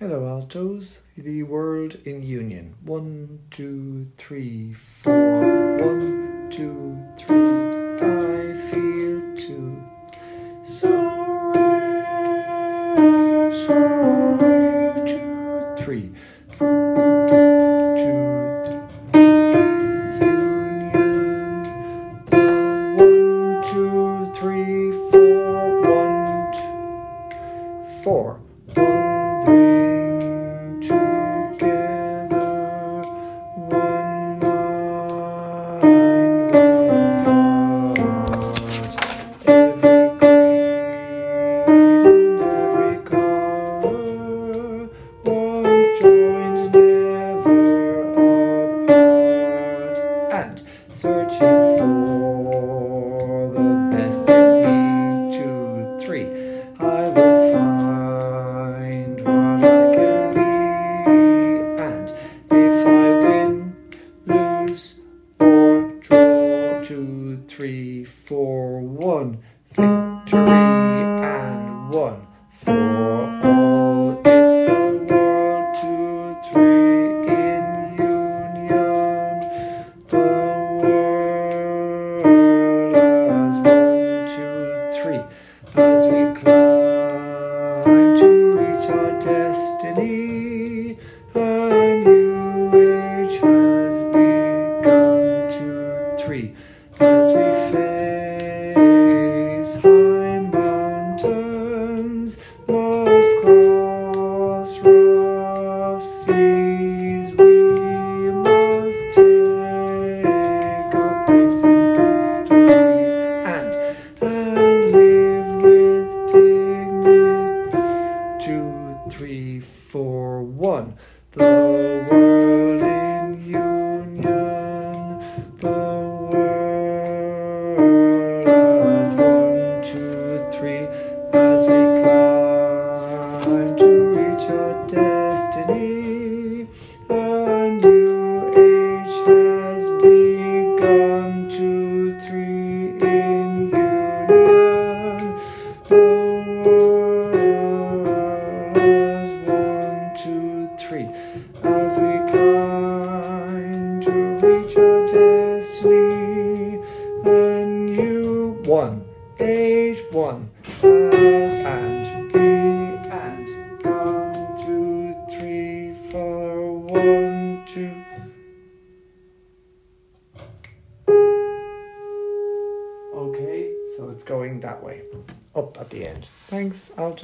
Hello, altos. The world in union. 1, 2, 3, 4. 1, 2, 3. I feel too. So rare, so rare. 2, 3. 2, 3. Union. The 1, 2, 3, 4. 1, 2, 4. 1, 3. Searching for the best in me. 2, 3. I will find what I can be, and if I win, lose, or draw. 2, 3, 4, 1. Victory and 1 for all. It's the world. 2, 3 in union. The as we climb to reach our destiny, a new age has begun. 2, 3. As we face high mountains, must cross rough seas, we must take our place in history and live with dignity. 2, 3, 4, 1. The world in union. The world as 1, 2, 3. As we climb to reach our destiny, a new age has begun. 2, 3 in union. The world is 1, 2, 3. As we climb to reach our destiny, a new 1 age 1 as and be and gone. 2, 3, 4. 1, 2. Okay, so it's going that way, up at the end. Thanks, Alto.